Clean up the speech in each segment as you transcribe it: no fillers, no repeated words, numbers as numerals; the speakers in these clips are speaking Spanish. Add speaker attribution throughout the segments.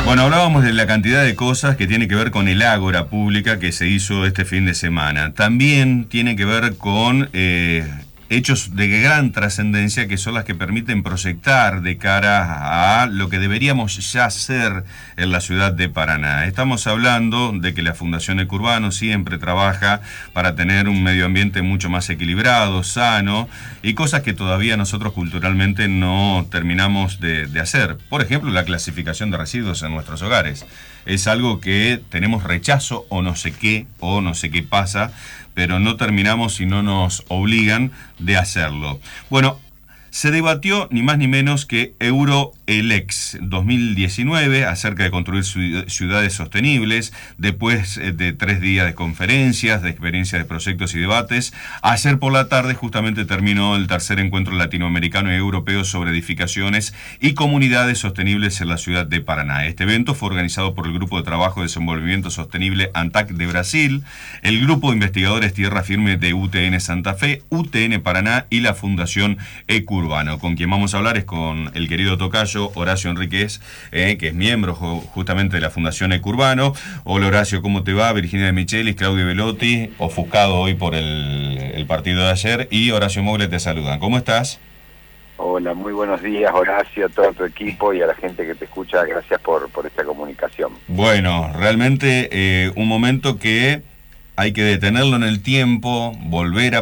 Speaker 1: Bueno, hablábamos de la cantidad de cosas que tiene que ver con el ágora pública que se hizo este fin de semana. También tiene que ver con hechos de gran trascendencia que son las que permiten proyectar de cara a lo que deberíamos ya ser en la ciudad de Paraná. Estamos hablando de que la Fundación Ecurbano siempre trabaja para tener un medio ambiente mucho más equilibrado, sano, y cosas que todavía nosotros culturalmente no terminamos de hacer. Por ejemplo, la clasificación de residuos en nuestros hogares. Es algo que tenemos rechazo o no sé qué pasa, pero no terminamos y no nos obligan de hacerlo. Bueno, se debatió ni más ni menos que Euroelex 2019 acerca de construir ciudades sostenibles, después de 3 días de conferencias, de experiencias de proyectos y debates. Ayer por la tarde justamente terminó el tercer encuentro latinoamericano y europeo sobre edificaciones y comunidades sostenibles en la ciudad de Paraná. Este evento fue organizado por el Grupo de Trabajo de Desenvolvimiento Sostenible ANTAC de Brasil, el Grupo de Investigadores Tierra Firme de UTN Santa Fe, UTN Paraná y la Fundación Ecurbano. Con quien vamos a hablar es con el querido tocayo Horacio Enríquez, que es miembro justamente de la Fundación Ecurbano. Hola Horacio, ¿cómo te va? Virginia de Michelis, Claudio Velotti, ofuscado hoy por el partido de ayer, y Horacio Mogle te saludan. ¿Cómo estás?
Speaker 2: Hola, muy buenos días Horacio, a todo tu equipo y a la gente que te escucha. Gracias por esta comunicación.
Speaker 1: Bueno, realmente un momento que hay que detenerlo en el tiempo, volver a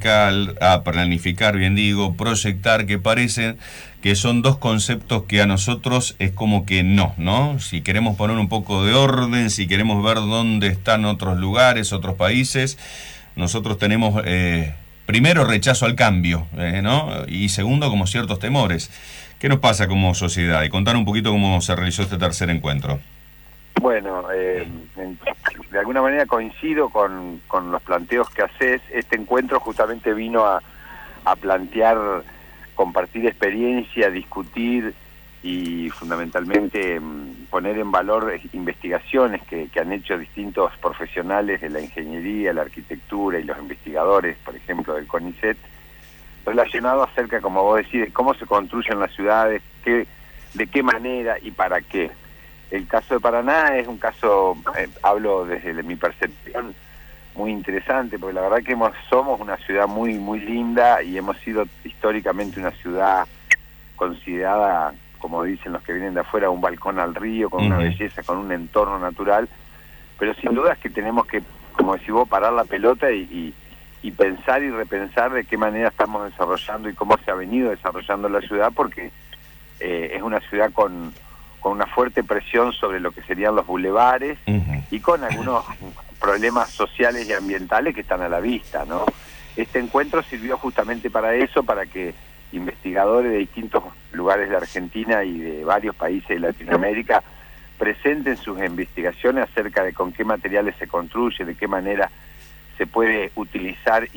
Speaker 1: planificar, bien digo, proyectar, que parecen que son dos conceptos que a nosotros es como que no. Si queremos poner un poco de orden, si queremos ver dónde están otros lugares, otros países, nosotros tenemos primero rechazo al cambio, ¿no? Y segundo, como ciertos temores. ¿Qué nos pasa como sociedad? Y contar un poquito cómo se realizó este tercer encuentro.
Speaker 2: Bueno, de alguna manera coincido con los planteos que haces. Este encuentro justamente vino a plantear, compartir experiencia, discutir y fundamentalmente poner en valor investigaciones que han hecho distintos profesionales de la ingeniería, la arquitectura y los investigadores, por ejemplo, del CONICET, relacionado acerca, como vos decís, de cómo se construyen las ciudades, de qué manera y para qué. El caso de Paraná es un caso, hablo desde mi percepción, muy interesante, porque la verdad que somos una ciudad muy muy linda y hemos sido históricamente una ciudad considerada, como dicen los que vienen de afuera, un balcón al río, con una belleza, con un entorno natural, pero sin duda es que tenemos que, como decís vos, parar la pelota y pensar y repensar de qué manera estamos desarrollando y cómo se ha venido desarrollando la ciudad, porque es una ciudad con una fuerte presión sobre lo que serían los bulevares y con algunos problemas sociales y ambientales que están a la vista, ¿no? Este encuentro sirvió justamente para eso, para que investigadores de distintos lugares de Argentina y de varios países de Latinoamérica presenten sus investigaciones acerca de con qué materiales se construye, de qué manera se puede utilizar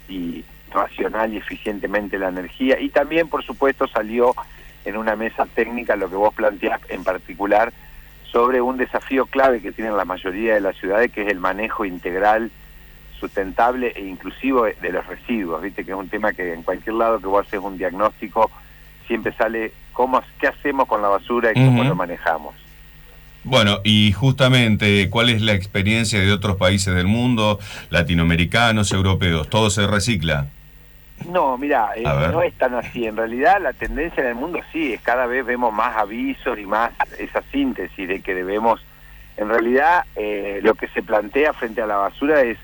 Speaker 2: y racional y eficientemente la energía. Y también, por supuesto, salió en una mesa técnica lo que vos planteás en particular sobre un desafío clave que tienen la mayoría de las ciudades, que es el manejo integral, sustentable e inclusivo de los residuos. Viste que es un tema que en cualquier lado que vos haces un diagnóstico siempre sale qué hacemos con la basura y cómo lo manejamos.
Speaker 1: Bueno, y justamente, ¿cuál es la experiencia de otros países del mundo, latinoamericanos, europeos? ¿Todo se recicla?
Speaker 2: No, mira, no es tan así. En realidad la tendencia en el mundo sí es cada vez vemos más avisos y más esa síntesis de que debemos, en realidad lo que se plantea frente a la basura es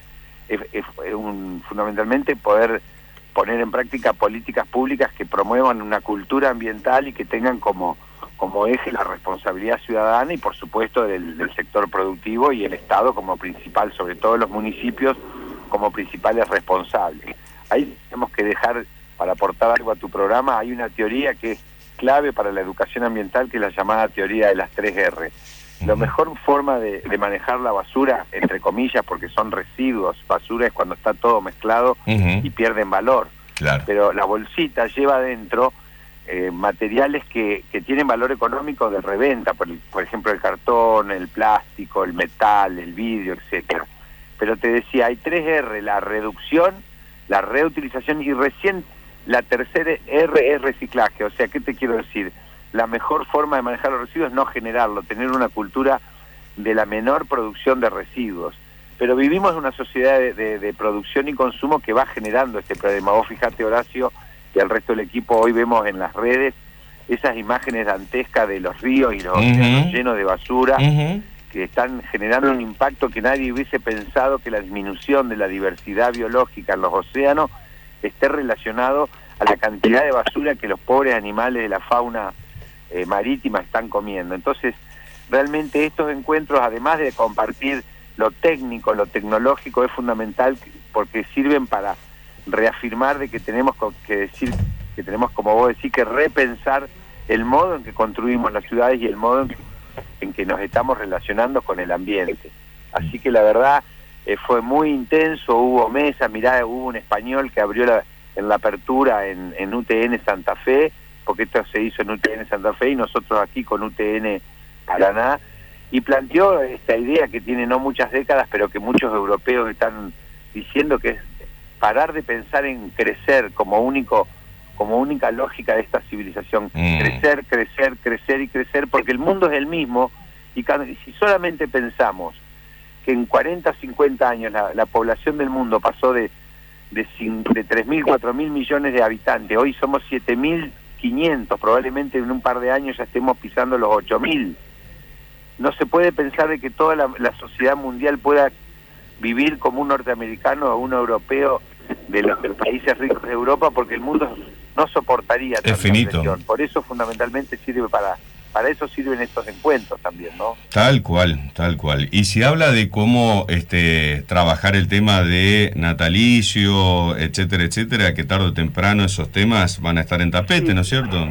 Speaker 2: fundamentalmente poder poner en práctica políticas públicas que promuevan una cultura ambiental y que tengan como eje la responsabilidad ciudadana y por supuesto del sector productivo y el Estado como principal, sobre todo los municipios como principales responsables. Ahí tenemos que dejar, para aportar algo a tu programa, hay una teoría que es clave para la educación ambiental, que es la llamada teoría de las 3R. La mejor forma de manejar la basura, entre comillas, porque son residuos, basura es cuando está todo mezclado y pierden valor.
Speaker 1: Claro.
Speaker 2: Pero la bolsita lleva adentro materiales que tienen valor económico de reventa, por ejemplo el cartón, el plástico, el metal, el vidrio, etcétera. Pero te decía, hay 3R, la reducción, la reutilización y recién la tercera R es reciclaje. O sea, ¿qué te quiero decir? la mejor forma de manejar los residuos es no generarlo, tener una cultura de la menor producción de residuos. Pero vivimos en una sociedad de producción y consumo que va generando este problema. Vos fijate, Horacio, y al resto del equipo, hoy vemos en las redes esas imágenes dantescas de los ríos y los océanos llenos de basura, que están generando un impacto que nadie hubiese pensado, que la disminución de la diversidad biológica en los océanos esté relacionado a la cantidad de basura que los pobres animales de la fauna marítima están comiendo. Entonces, realmente estos encuentros, además de compartir lo técnico, lo tecnológico, es fundamental porque sirven para reafirmar de que tenemos que decir, que tenemos, como vos decís, que repensar el modo en que construimos las ciudades y el modo en que nos estamos relacionando con el ambiente. Así que la verdad fue muy intenso, hubo mesas, mirá, hubo un español que abrió en la apertura en UTN Santa Fe, porque esto se hizo en UTN Santa Fe y nosotros aquí con UTN Paraná, y planteó esta idea que tiene no muchas décadas, pero que muchos europeos están diciendo, que es parar de pensar en crecer como única lógica de esta civilización. Crecer, crecer, crecer y crecer, porque el mundo es el mismo, y si solamente pensamos que en 40, 50 años la población del mundo pasó de 3.000, 4.000 millones de habitantes, hoy somos 7.500, probablemente en un par de años ya estemos pisando los 8.000. No se puede pensar de que toda la sociedad mundial pueda vivir como un norteamericano o un europeo de los países ricos de Europa, porque el mundo no soportaría tanta presión. Por eso fundamentalmente sirve para eso sirven estos encuentros también, ¿no?
Speaker 1: Tal cual, tal cual. Y si habla de cómo trabajar el tema de natalicio, etcétera, etcétera, que tarde o temprano esos temas van a estar en tapete, sí, ¿no es cierto?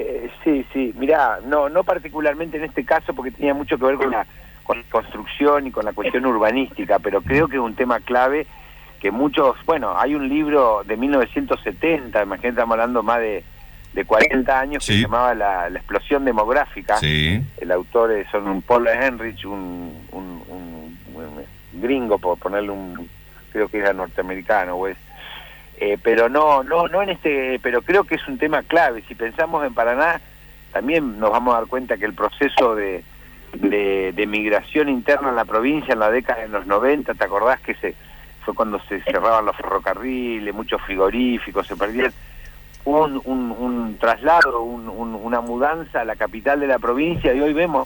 Speaker 2: Sí, mirá, no particularmente en este caso, porque tenía mucho que ver con la construcción y con la cuestión urbanística, pero creo que es un tema clave que muchos, bueno, hay un libro de 1970, imagínate, estamos hablando más de 40 años, que se llamaba la explosión demográfica. Sí. El autor es un Paul Ehrlich, un gringo, por ponerle creo que era norteamericano, pues. Pero no en pero creo que es un tema clave. Si pensamos en Paraná, también nos vamos a dar cuenta que el proceso de migración interna en la provincia en la década de los 90, ¿te acordás que fue cuando se cerraban los ferrocarriles, muchos frigoríficos, se perdían? Un traslado, una mudanza a la capital de la provincia, y hoy vemos...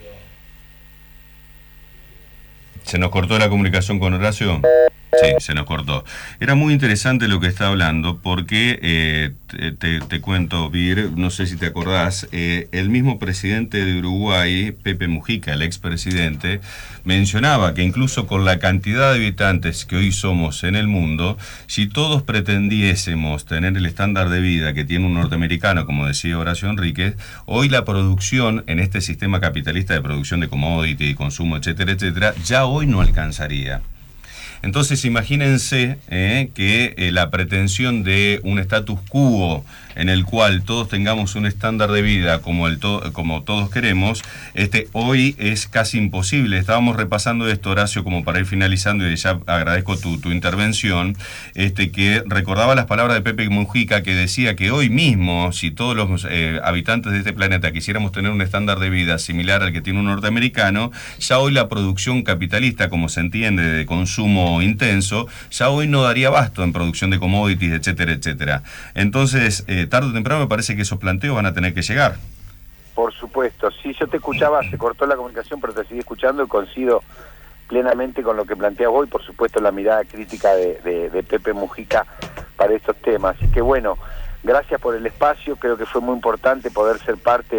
Speaker 1: ¿Se nos cortó la comunicación con Horacio? Sí, se nos cortó. Era muy interesante lo que está hablando, porque te cuento, Vir, no sé si te acordás, el mismo presidente de Uruguay, Pepe Mujica, el expresidente, mencionaba que incluso con la cantidad de habitantes que hoy somos en el mundo, si todos pretendiésemos tener el estándar de vida que tiene un norteamericano, como decía Horacio Enríquez, hoy la producción en este sistema capitalista de producción de commodity y consumo, etcétera, etcétera, ya hoy no alcanzaría. Entonces imagínense que la pretensión de un status quo en el cual todos tengamos un estándar de vida como todos queremos, hoy es casi imposible. Estábamos repasando esto, Horacio, como para ir finalizando, y ya agradezco tu intervención, que recordaba las palabras de Pepe Mujica, que decía que hoy mismo, si todos los habitantes de este planeta quisiéramos tener un estándar de vida similar al que tiene un norteamericano, ya hoy la producción capitalista, como se entiende, de consumo intenso, ya hoy no daría abasto en producción de commodities, etcétera, etcétera. Entonces, tarde o temprano me parece que esos planteos van a tener que llegar.
Speaker 2: Por supuesto, sí, yo te escuchaba, se cortó la comunicación, pero te seguí escuchando y coincido plenamente con lo que planteas vos, y por supuesto la mirada crítica de Pepe Mujica para estos temas. Así que bueno, gracias por el espacio, creo que fue muy importante poder ser parte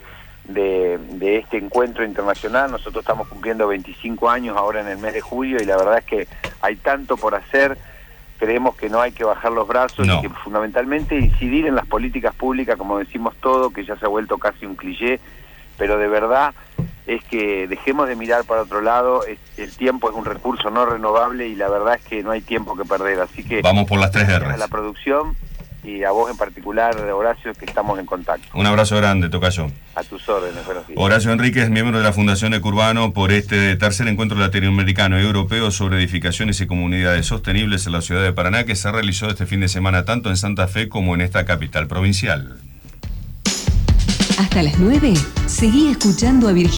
Speaker 2: de este encuentro internacional. Nosotros estamos cumpliendo 25 años ahora en el mes de julio, y la verdad es que hay tanto por hacer. Creemos que no hay que bajar los brazos, y que fundamentalmente incidir en las políticas públicas, como decimos todo, que ya se ha vuelto casi un cliché, pero de verdad es que dejemos de mirar para otro lado. El tiempo es un recurso no renovable, y la verdad es que no hay tiempo que perder. Así que
Speaker 1: vamos por las 3 R's.
Speaker 2: A la producción y a vos en particular, Horacio, que estamos en contacto.
Speaker 1: Un abrazo grande, tocayo.
Speaker 2: A tus órdenes, buenos días.
Speaker 1: Horacio Enríquez, miembro de la Fundación Ecurbano, por este tercer encuentro latinoamericano y europeo sobre edificaciones y comunidades sostenibles en la ciudad de Paraná, que se realizó este fin de semana tanto en Santa Fe como en esta capital provincial.
Speaker 3: Hasta las 9, seguí escuchando a Virginia.